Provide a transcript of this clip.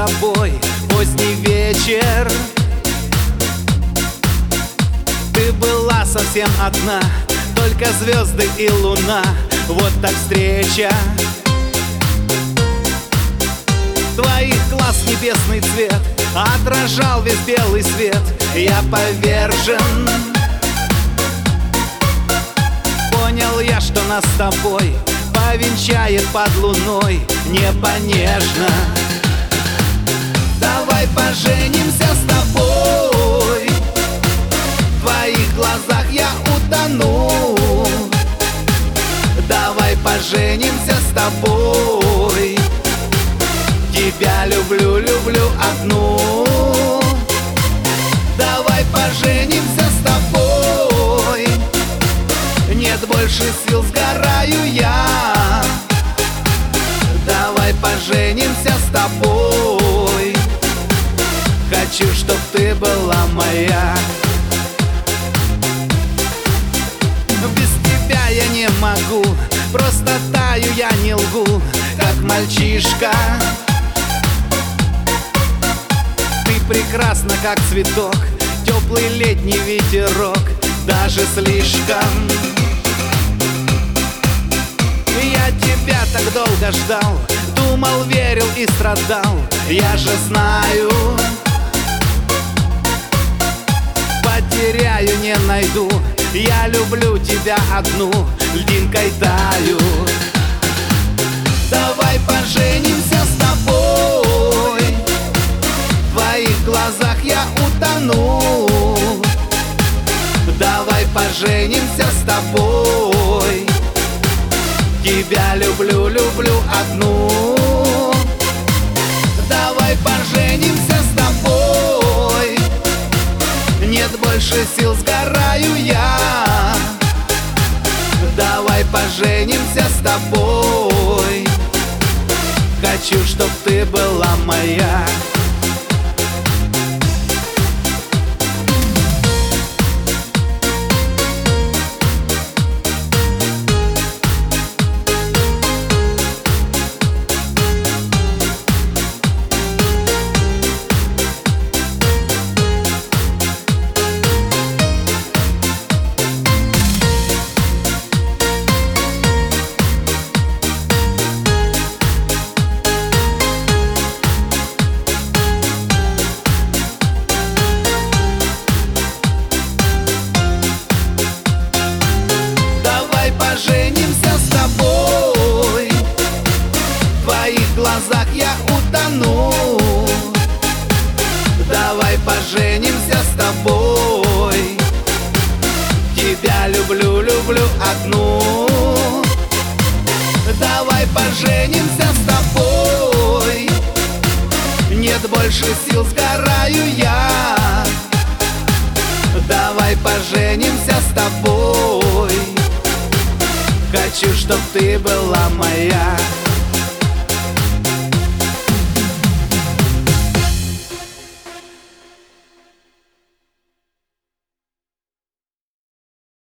тобой поздний вечер. Ты была совсем одна, только звезды и луна. Вот так встреча. Твоих глаз небесный цвет отражал весь белый свет. Я повержен. Понял я, что нас с тобой повенчает под луной небо нежно. Давай поженимся с тобой. В твоих глазах я утону. Давай поженимся с тобой. Тебя люблю, люблю одну. Давай поженимся с тобой. Нет больше сил, сгораю я. Давай поженимся с тобой. Хочу, чтоб ты была моя. Без тебя я не могу, просто таю, я не лгу, как мальчишка. Ты прекрасна, как цветок, теплый летний ветерок, даже слишком. Я тебя так долго ждал, думал, верил и страдал. Я же знаю, потеряю, не найду. Я люблю тебя одну, льдинкой таю. Давай поженимся с тобой. В твоих глазах я утону. Давай поженимся с тобой. Тебя люблю, люблю одну. Давай поженимся с тобой. Нет больше сил, сгораю я. Давай поженимся с тобой. Хочу, чтоб ты была моя. Поженимся с тобой. В твоих глазах я утону. Давай поженимся с тобой. Тебя люблю, люблю одну. Давай поженимся с тобой. Нет больше сил, сгораю я. Давай поженимся с тобой. Хочу, чтоб ты была моя.